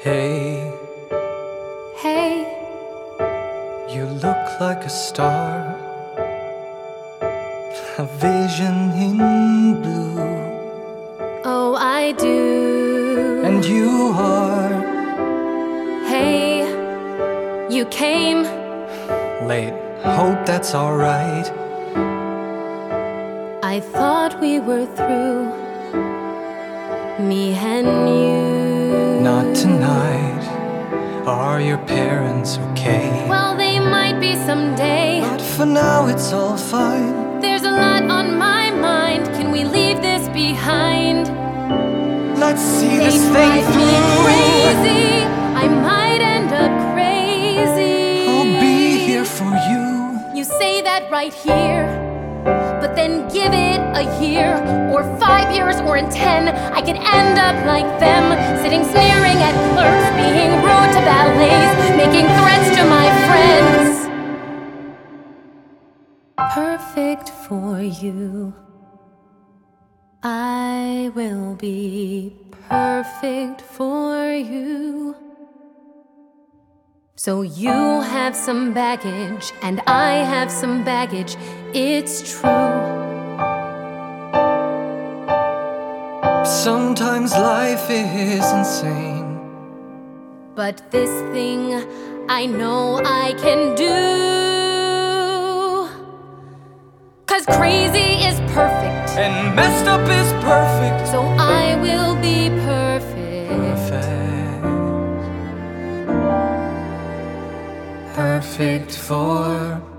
Hey, Hey, you look like a star, a vision in blue. oh I do. And you are Hey, you came. late, hope that's alright. I thought we were through, me and you. Not tonight. Are your parents okay? Well, they might be someday. But for now it's all fine. There's a lot on my mind. Can we leave this behind? Let's see They this thing drive me through. crazy. I might end up crazy. I'll be here for you. You say that right here, but then give it a year, or 5 years, or in 10, I could end up like them, sitting sneering at clerks, being rude to valets, making threats to my friends. Perfect for you. I will be perfect for you. So you have some baggage, and I have some baggage, it's true. Sometimes life is insane, But this thing I know I can do. 'Cause crazy is perfect, and messed up is perfect. so I will be perfect. Perfect for